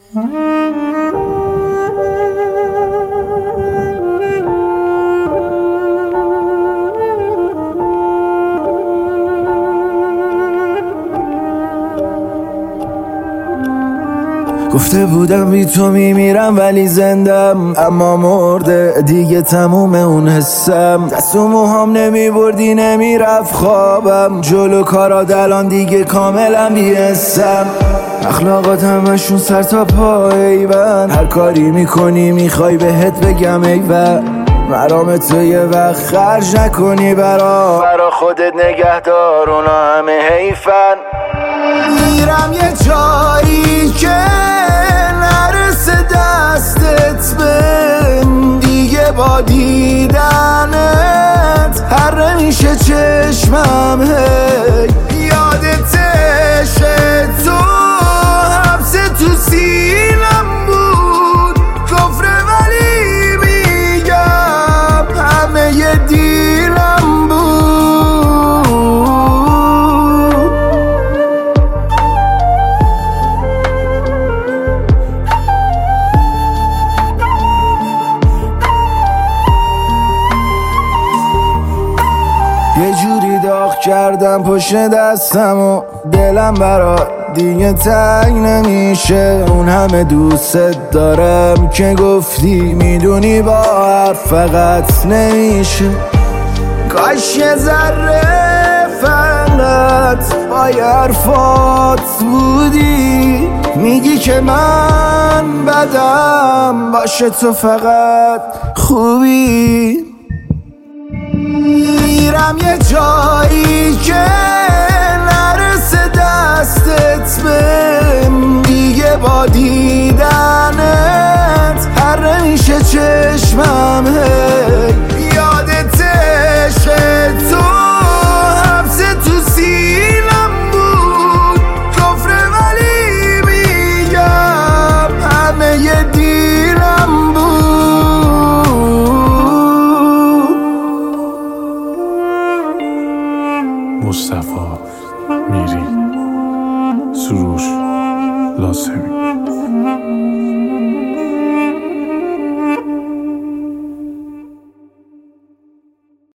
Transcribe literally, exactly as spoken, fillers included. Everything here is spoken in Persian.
گفته بودم بی تو میمیرم ولی زندم، اما مرده دیگه تموم اون حسم. دست و موهام نمیبردی نمیرفت خوابم، جلو کارات الان دیگه کاملا بی‌حسم. اخلاقات همشون سر تا پایبند، هر کاری میکنی میخوای بهت بگم ایول. مرام تو یه وقت خرج نکنی برا برا خودت نگهدار، اونا همه حیفن. میرم یه جایی که نرسه دستت بهم، دیگه با دیدنت هر میشه چشمم. هی یادت عشق تو حبس تو سینم بود، کفره ولی میگم همه ی دیلم بود. یه جوری داغ کردم پشت دستم و دلم برات دیگه تنگ نمیشه. اون همه دوست دارم که گفتی میدونی با حرف فقط نمیشه. کاش یه ذره فقط با حرفات بودی، میگی که من بدم باشه تو فقط خوبی. میرم یه جایی که نرسه دستت بهم، دیگه با دیدنت هر میشه چشمم. هی یادت عشق تو حبس تو سینم بود، کفره ولی میگم همه ی دیلم بود. مصطفی میری، سروش لازمی.